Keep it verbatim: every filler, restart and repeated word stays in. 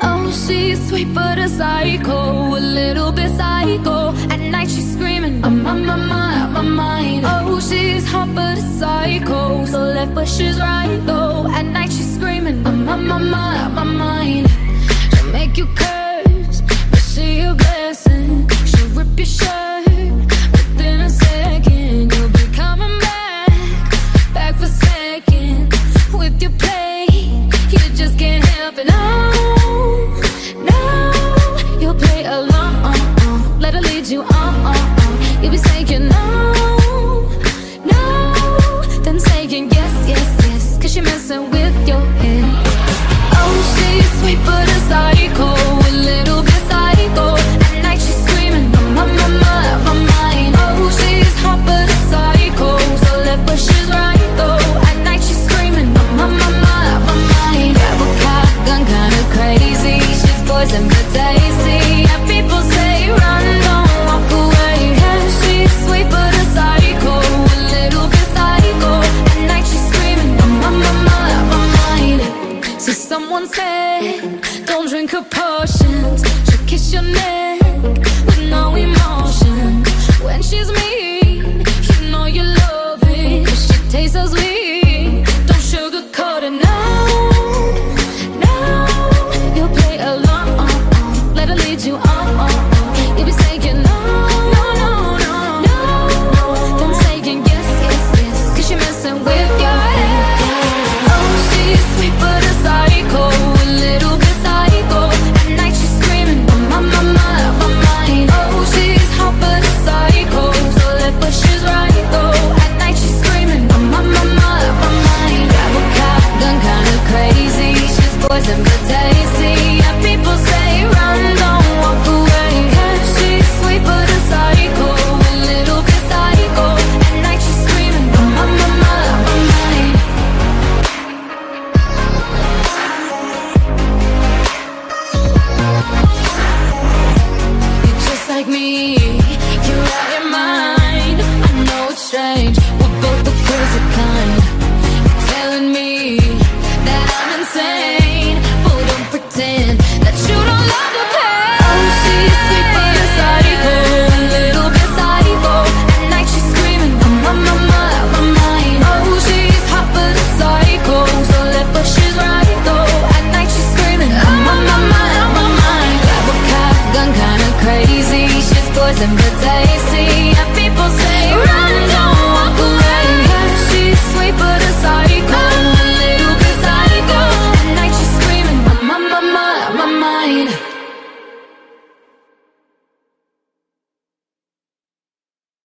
Oh, she's sweet but a psycho, a little bit psycho. At night she's screaming, I'm on my mind, on my mind. Oh, she's hot but a psycho, so left but she's right though. At night she's screaming, I'm on my mind, on my mind. She'll make you curse, but she a blessing. She'll rip your shirt within a second. You'll be coming back, back for seconds. With your play, you just can't help it. No, no, you'll play along. Let her lead you on. You'll be saying no, no, then saying yes, yes, yes, cause you're messing with your head. Oh, she's sweet but a psycho, a little bit psycho. At night she's screaming, I'm on my mind, my mind. Oh, she's hot but a psycho, so left but she's right though. At night she's screaming, I'm on my mind, my mind. Grab a shotgun, kinda crazy. She's poison but tasty. Yeah, people say run, don't walk away. Yeah, she's sweet but a psycho, a little bit psycho. At night she's screaming, I'm on my mind, my mind. So someone said, don't drink her potions. She'll kiss your neck with no emotion. When she's mean, you know you love it, cause she tastes so sweet. Don't sugarcoat it, no, no. You'll play along, let her lead you on. You'll be saying no, no, no, no, no, then saying yes, yes, yes, cause you're messing with your head. Oh, she's sweet but a psycho, a little bit psycho. At night she's screaming, I'm on my mind, my mind. Oh, she's hot but a psycho, so left but she's right though. At night she's screaming, I'm on my mind, my mind. Grab a shotgun, kinda crazy. She's poison.